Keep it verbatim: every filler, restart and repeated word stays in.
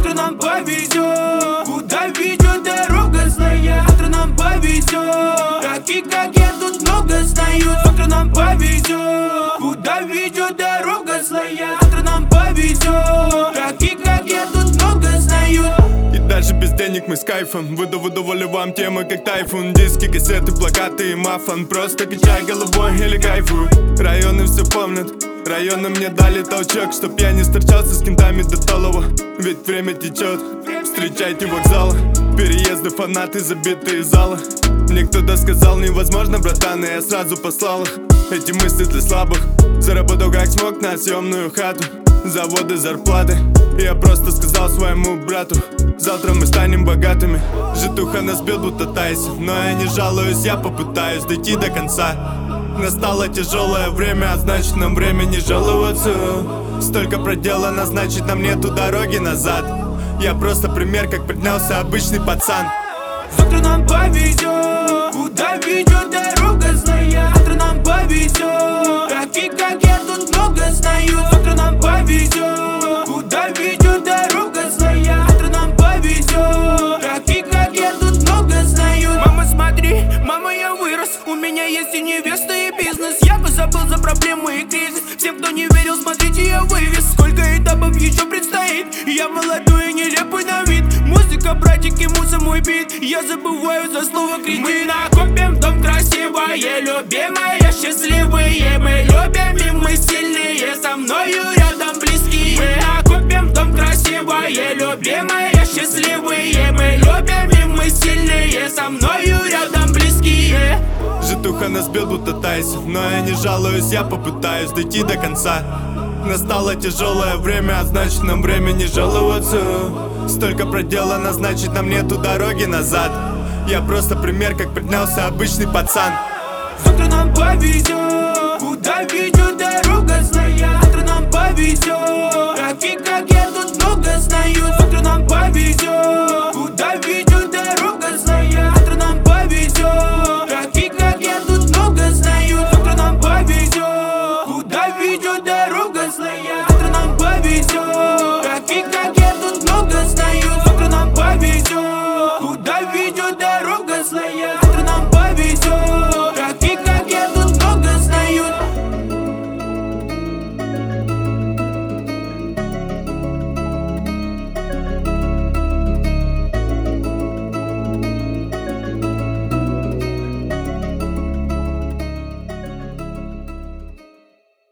завтра нам повезет. Куда ведет дорога злая, завтра нам повезет. Таких как я тут много знают, завтра нам повезет. Куда ведет дорога злая, завтра нам повезет. Таких как я тут много знают. И даже без денег мы с кайфом Выду, выдували вам темы как тайфун. Диски, кассеты, плакаты и мафон. Просто качай головой или кайфуй. Районы все помнят, районы мне дали толчок, чтоб я не встречался с кентами до талого. Ведь время течет, встречайте вокзалы, переезды, фанаты, забитые залы. Мне кто-то сказал невозможно, братан, и я сразу послал их. Эти мысли для слабых. Заработал как смог на съемную хату, заводы, зарплаты. Я просто сказал своему брату: завтра мы станем богатыми. Житуха нас бил, будто Тайсон, но я не жалуюсь, я попытаюсь дойти до конца. Настало тяжелое время, а значит нам время не жаловаться. Столько проделано, значит нам нету дороги назад. Я просто пример, как поднялся обычный пацан. Завтра нам повезет. Куда ведет дорога злая, завтра нам повезет. Таких как я тут много знают, завтра нам повезет. Куда ведет дорога злая, завтра нам повезет. Таких как я тут много знают. Мама, смотри, мама, я вырос. У меня есть и невеста, и бизнес. Я бы забыл за проблемы и кризис. Всем, кто не верил, смотрите, я вывез. Сколько этапов еще предстоит. Я молодой и нелепый на вид. Музыка, братики, муза, мой бит. Я забываю за слово кредит. Мы накопим дом красивое, любимая, счастливые. Мы любим и мы сильные, со мною рядом близкие. Мы накопим дом красивое, любимая, счастливые. Мы любим и мы сильные, со мною рядом близкие. Житуха нас бил, будто Тайсон, но я не жалуюсь, я попытаюсь дойти до конца. Настало тяжелое время, а значит нам время не жаловаться. Столько проделано, значит нам нету дороги назад. Я просто пример, как поднялся обычный пацан. Завтра нам повезет. Куда ведет дорога злая, завтра нам повезет. Таких как я тут много знают.